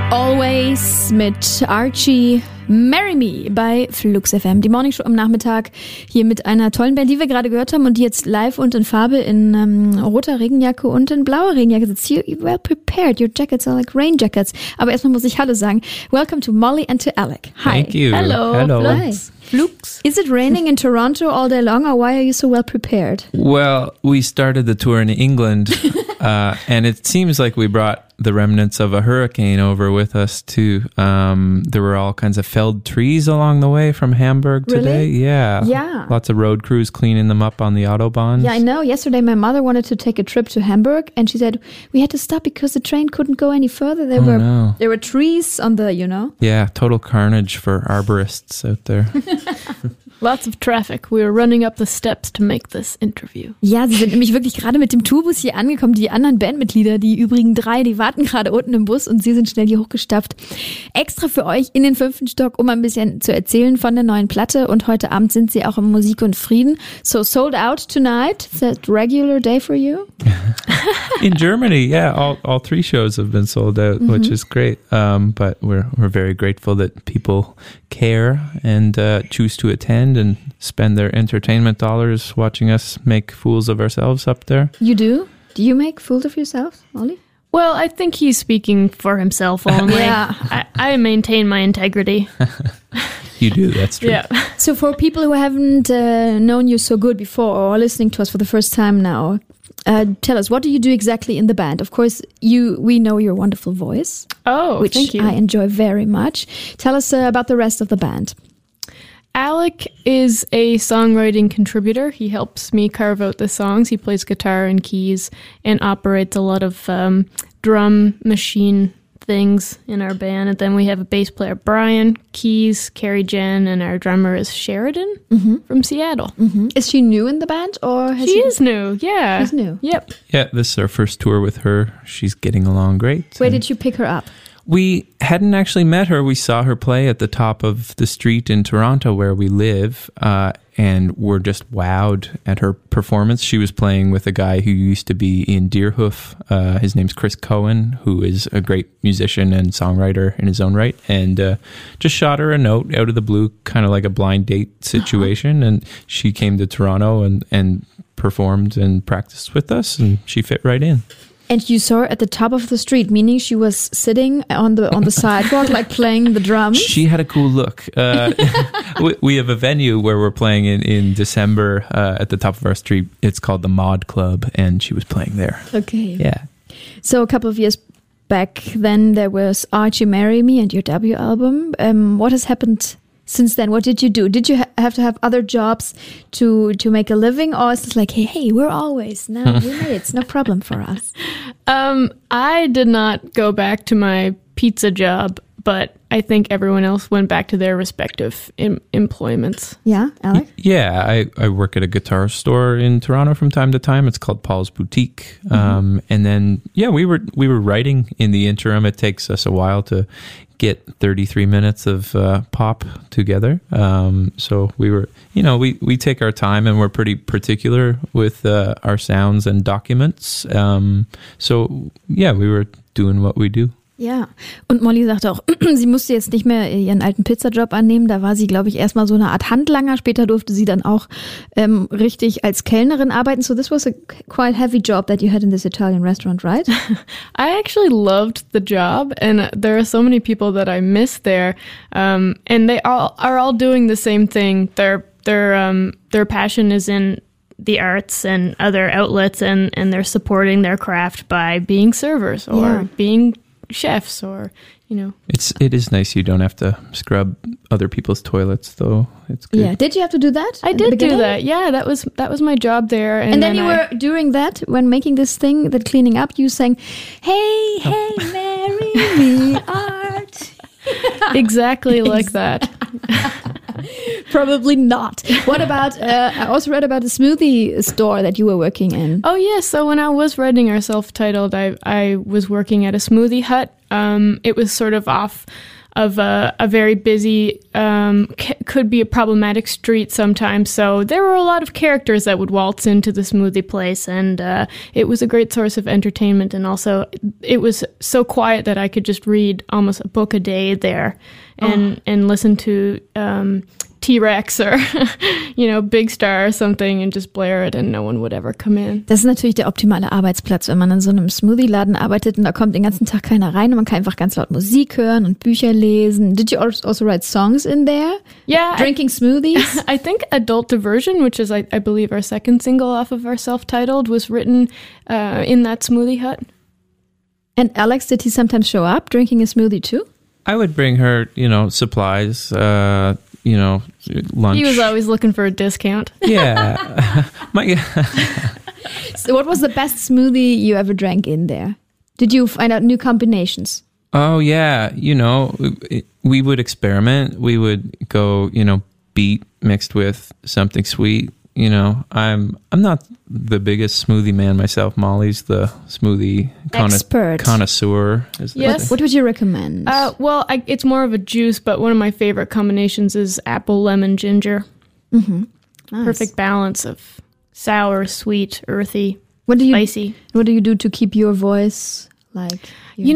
Always mit Archie, Marry Me bei Flux FM. Die Morningshow am Nachmittag hier mit einer tollen Band, die wir gerade gehört haben und die jetzt live und in Farbe in roter Regenjacke und in blauer Regenjacke sitzt. You're well prepared. Your jackets are like rain jackets. Aber erstmal muss ich Hallo sagen. Welcome to Molly and to Alec. Hi. Thank you. Hello. Hi. Flux. Is it raining in Toronto all day long, or why are you so well prepared? Well, we started the tour in England, and it seems like we brought the remnants of a hurricane over with us too. There were all kinds of felled trees along the way from Hamburg today. Really? Yeah. Yeah. Lots of road crews cleaning them up on the Autobahns. Yeah, I know. Yesterday my mother wanted to take a trip to Hamburg and she said we had to stop because the train couldn't go any further. There were trees on the, Yeah, total carnage for arborists out there. Lots of traffic. We were running up the steps to make this interview. Ja, sie sind nämlich wirklich gerade mit dem Tourbus hier angekommen. Die anderen Bandmitglieder, die übrigen 3, die warten gerade unten im Bus und sie sind schnell hier hochgestapft. Extra für euch in den 5. Stock, um ein bisschen zu erzählen von der neuen Platte. Und heute Abend sind sie auch im Musik und Frieden. So sold out tonight. Is that regular day for you? In Germany, yeah, all 3 shows have been sold out, which is great. But we're very grateful that people care and choose to attend and spend their entertainment dollars watching us make fools of ourselves up there. You do? Do you make fools of yourself, Ollie? Well, I think he's speaking for himself only. Yeah. I maintain my integrity. You do, that's true. Yeah. So for people who haven't known you so good before or are listening to us for the first time now, tell us, what do you do exactly in the band? Of course, we know your wonderful voice. Oh, which thank you. I enjoy very much. Tell us about the rest of the band. Alec is a songwriting contributor. He helps me carve out the songs. He plays guitar and keys and operates a lot of drum machine things in our band. And then we have a bass player, Brian, keys, Carrie Jen, and our drummer is Sheridan from Seattle. Mm-hmm. Is she new in the band, or has she is new? Yeah, she's new. Yep. Yeah, this is our first tour with her. She's getting along great. Where did you pick her up? We hadn't actually met her. We saw her play at the top of the street in Toronto where we live, and were just wowed at her performance. She was playing with a guy who used to be in Deerhoof. His name's Chris Cohen, who is a great musician and songwriter in his own right, and just shot her a note out of the blue, kind of like a blind date situation, and she came to Toronto and performed and practiced with us, and she fit right in. And you saw her at the top of the street, meaning she was sitting on the sidewalk, like playing the drums. She had a cool look. We have a venue where we're playing in December at the top of our street. It's called the Mod Club, and she was playing there. Okay. Yeah. So a couple of years back, then there was Archie, Marry Me and your debut album. What has happened since then? What did you do? Did you have to have other jobs to make a living, or is it like, hey, we're always now we made it. It's no problem for us? I did not go back to my pizza job, but I think everyone else went back to their respective employments. Yeah, Alec? Yeah, I work at a guitar store in Toronto from time to time. It's called Paul's Boutique. And then, yeah, we were writing in the interim. It takes us a while to get 33 minutes of pop together. So we were, we take our time and we're pretty particular with our sounds and documents. So yeah, we were doing what we do. Ja, und Molly sagte auch, sie musste jetzt nicht mehr ihren alten Pizzajob annehmen. Da war sie, glaube ich, erstmal so eine Art Handlanger. Später durfte sie dann auch richtig als Kellnerin arbeiten. So this was a quite heavy job that you had in this Italian restaurant, right? I actually loved the job, and there are so many people that I miss there. And they are all doing the same thing. Their passion is in the arts and other outlets, and they're supporting their craft by being servers or being chefs, or it is nice you don't have to scrub other people's toilets, though. It's good. Yeah, did you have to do that? I did do that. Yeah, that was my job there. And then you were doing that when making this thing, that cleaning up. You sang, "Hey, marry me, art." Exactly like that. Probably not. What about, I also read about a smoothie store that you were working in. Oh, yes. So when I was writing our self-titled, I was working at a smoothie hut. It was sort of off of a very busy, could be a problematic street sometimes. So there were a lot of characters that would waltz into the smoothie place, and it was a great source of entertainment. And also, it was so quiet that I could just read almost a book a day there, and listen to T-Rex or, Big Star or something and just blare it and no one would ever come in. Das ist natürlich der optimale Arbeitsplatz, wenn man in so einem Smoothie-Laden arbeitet und da kommt den ganzen Tag keiner rein und man kann einfach ganz laut Musik hören und Bücher lesen. Did you also write songs in there? Yeah. Drinking smoothies? I think Adult Diversion, which is, I believe, our second single off of our self-titled, was written in that smoothie hut. And Alex, did he sometimes show up drinking a smoothie too? I would bring her, supplies, lunch. He was always looking for a discount. Yeah. So what was the best smoothie you ever drank in there? Did you find out new combinations? Oh, yeah. We would experiment. We would go, beet mixed with something sweet. I'm not the biggest smoothie man myself. Molly's the smoothie connoisseur. Yes. What would you recommend? It's more of a juice, but one of my favorite combinations is apple, lemon, ginger. Mm-hmm. Nice. Perfect balance of sour, sweet, earthy, spicy. What do you do to keep your voice like?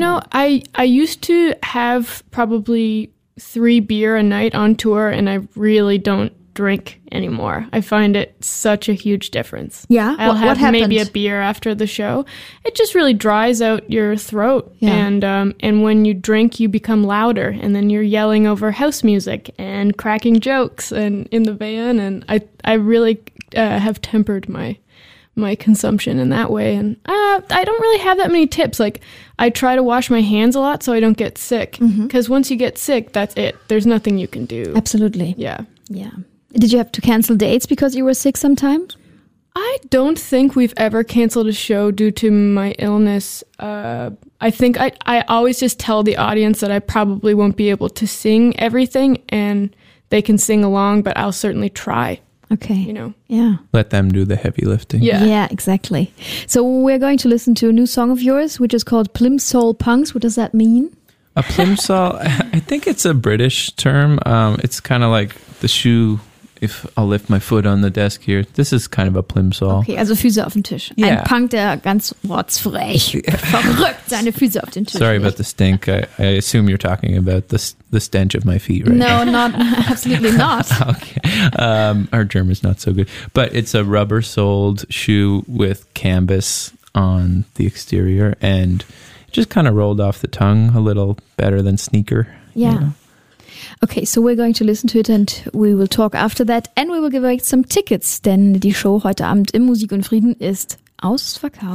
I used to have probably 3 beer a night on tour, and I really don't drink anymore. I find it such a huge difference. Yeah? I'll have what maybe a beer after the show. It just really dries out your throat. Yeah. And when you drink, you become louder, and then you're yelling over house music and cracking jokes and in the van, and I really have tempered my consumption in that way. And I don't really have that many tips. Like, I try to wash my hands a lot so I don't get sick. Because once you get sick, that's it. There's nothing you can do. Absolutely. Yeah. Did you have to cancel dates because you were sick sometimes? I don't think we've ever canceled a show due to my illness. I think I always just tell the audience that I probably won't be able to sing everything, and they can sing along, but I'll certainly try. Okay. Yeah. Let them do the heavy lifting. Yeah, exactly. So we're going to listen to a new song of yours, which is called Plimsoll Punks. What does that mean? A plimsoll, I think it's a British term. It's kind of like the shoe. If I'll lift my foot on the desk here, this is kind of a plimsoll. Okay, also Füße auf den Tisch. Yeah. Ein Punk, der ganz rotzfrech, verrückt seine Füße auf den Tisch. Sorry about the stink. I assume you're talking about the stench of my feet, right? No, absolutely not. Okay. Our German's not so good. But it's a rubber-soled shoe with canvas on the exterior, and it just kind of rolled off the tongue a little better than sneaker. Yeah. Okay, so we're going to listen to it and we will talk after that and we will give away some tickets, denn die Show heute Abend im Musik und Frieden ist ausverkauft.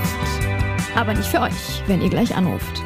Aber nicht für euch, wenn ihr gleich anruft.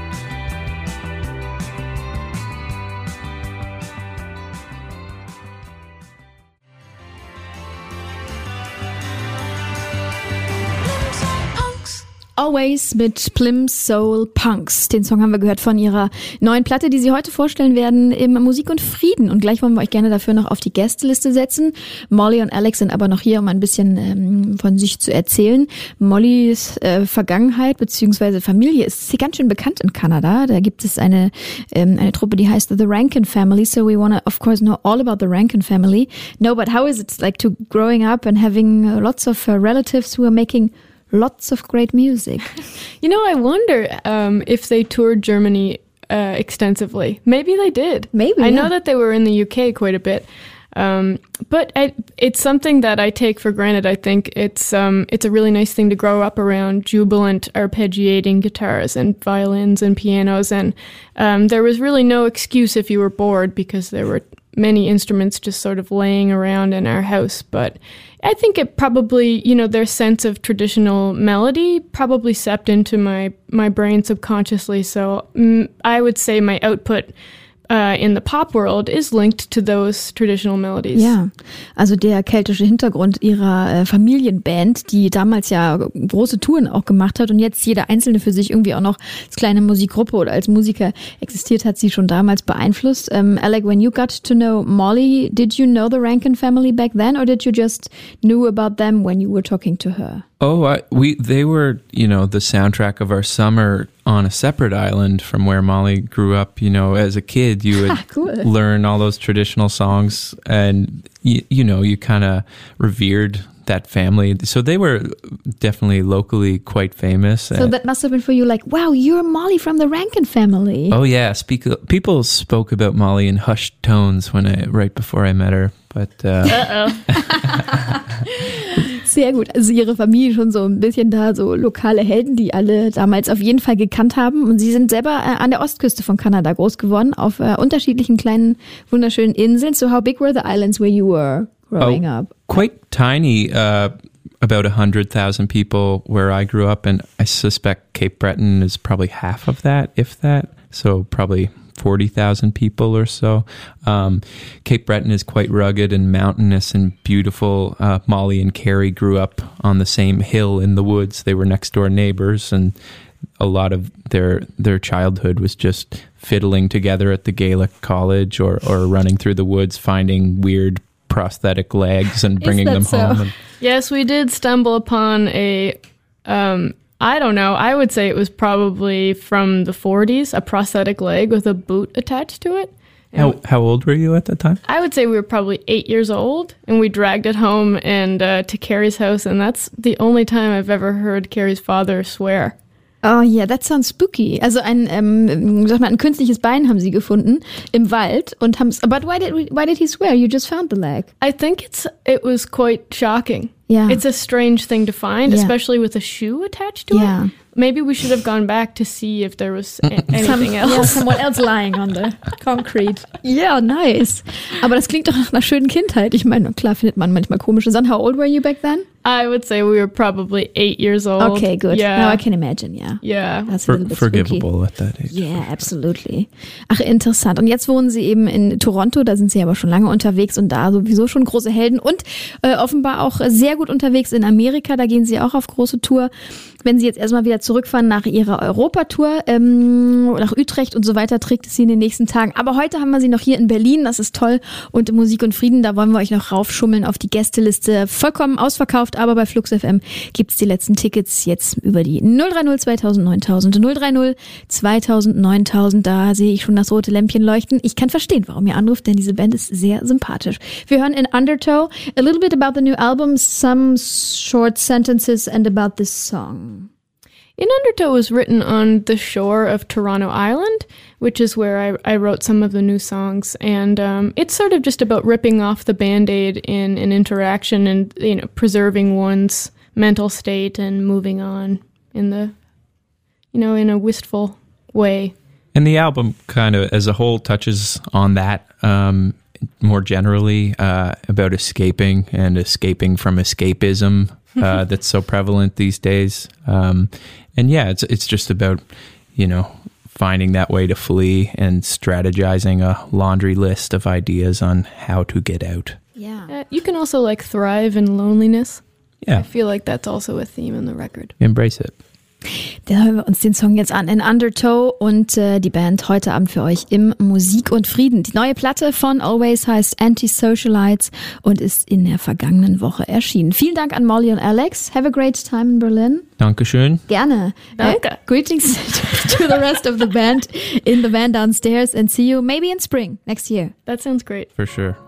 Always mit Plimsoll Punks. Den Song haben wir gehört von ihrer neuen Platte, die sie heute vorstellen werden im Musik und Frieden. Und gleich wollen wir euch gerne dafür noch auf die Gästeliste setzen. Molly und Alex sind aber noch hier, um ein bisschen von sich zu erzählen. Mollys Vergangenheit bzw. Familie ist ganz schön bekannt in Kanada. Da gibt es eine Truppe, die heißt The Rankin Family. So we want to, of course, know all about the Rankin Family. No, but how is it like to growing up and having lots of relatives who are making lots of great music? I wonder if they toured Germany extensively. Maybe they did. Maybe. I know that they were in the UK quite a bit. But it's something that I take for granted. I think it's a really nice thing to grow up around jubilant arpeggiating guitars and violins and pianos. And there was really no excuse if you were bored because there were many instruments just sort of laying around in our house. But I think it probably, their sense of traditional melody probably seeped into my brain subconsciously. So I would say my output in the pop world is linked to those traditional melodies. Ja, also der keltische Hintergrund ihrer Familienband, die damals ja große Touren auch gemacht hat und jetzt jeder Einzelne für sich irgendwie auch noch als kleine Musikgruppe oder als Musiker existiert, hat sie schon damals beeinflusst. Alec, when you got to know Molly, did you know the Rankin family back then or did you just knew about them when you were talking to her? Oh, they were, the soundtrack of our summer on a separate island from where Molly grew up. As a kid, you would cool. learn all those traditional songs, and you kind of revered that family. So they were definitely locally quite famous. So that must have been for you like, wow, you're Molly from the Rankin family. Oh yeah, people spoke about Molly in hushed tones right before I met her. But Sehr gut. Also ihre Familie schon so ein bisschen da, so lokale Helden, die alle damals auf jeden Fall gekannt haben. Und sie sind selber an der Ostküste von Kanada groß geworden, auf unterschiedlichen kleinen, wunderschönen Inseln. So how big were the islands where you were growing up? Quite tiny, about 100,000 people where I grew up. And I suspect Cape Breton is probably half of that, if that. So probably 40,000 people or so. Cape Breton is quite rugged and mountainous and beautiful. Molly and Carrie grew up on the same hill in the woods. They were next door neighbors, and a lot of their childhood was just fiddling together at the Gaelic College or running through the woods, finding weird prosthetic legs and bringing them home. Yes, we did stumble upon a... I don't know. I would say it was probably from the 40s, a prosthetic leg with a boot attached to it. How old were you at that time? I would say we were probably 8 years old, and we dragged it home and to Carrie's house, and that's the only time I've ever heard Carrie's father swear. Oh yeah, that sounds spooky. Also ein künstliches Bein haben sie gefunden im Wald und haben's. But why did he swear? You just found the leg. I think it was quite shocking. Yeah. It's a strange thing to find, especially with a shoe attached to it. Maybe we should have gone back to see if there was anything else. Yeah, someone else lying on the concrete. Yeah, nice. Aber das klingt doch nach einer schönen Kindheit. Ich meine, klar findet man manchmal komische Sachen. How old were you back then? I would say we were probably 8 years old. Okay, good. Yeah. Now I can imagine, yeah. Yeah. That's a little bit forgivable spooky. at that age. Yeah, absolutely. Ach, interessant. Und jetzt wohnen sie eben in Toronto, da sind sie aber schon lange unterwegs und da sowieso schon große Helden und offenbar auch sehr gut unterwegs in Amerika, da gehen sie auch auf große Tour. Wenn sie jetzt erstmal wieder zurückfahren nach ihrer Europatour, nach Utrecht und so weiter, trägt es sie in den nächsten Tagen. Aber heute haben wir sie noch hier in Berlin, das ist toll. Und Musik und Frieden, da wollen wir euch noch raufschummeln auf die Gästeliste. Vollkommen ausverkauft, aber bei Flux FM gibt's die letzten Tickets jetzt über die 030 2000 9000. 030 2000 9000, da sehe ich schon das rote Lämpchen leuchten. Ich kann verstehen, warum ihr anruft, denn diese Band ist sehr sympathisch. Wir hören in Undertow a little bit about the new album, some short sentences and about this song. In Undertow was written on the shore of Toronto Island, which is where I wrote some of the new songs. And it's sort of just about ripping off the Band-Aid in an interaction and, preserving one's mental state and moving on in in a wistful way. And the album kind of as a whole touches on that more generally about escaping from escapism that's so prevalent these days. And yeah, it's just about, finding that way to flee and strategizing a laundry list of ideas on how to get out. Yeah. You can also thrive in loneliness. Yeah. I feel like that's also a theme in the record. Embrace it. Da hören wir uns den Song jetzt an, in Undertow, und die Band heute Abend für euch im Musik und Frieden. Die neue Platte von Always heißt Anti-Socialites und ist in der vergangenen Woche erschienen. Vielen Dank an Molly und Alex. Have a great time in Berlin. Dankeschön. Gerne. Danke. Greetings to the rest of the band in the van downstairs and see you maybe in spring next year. That sounds great. For sure.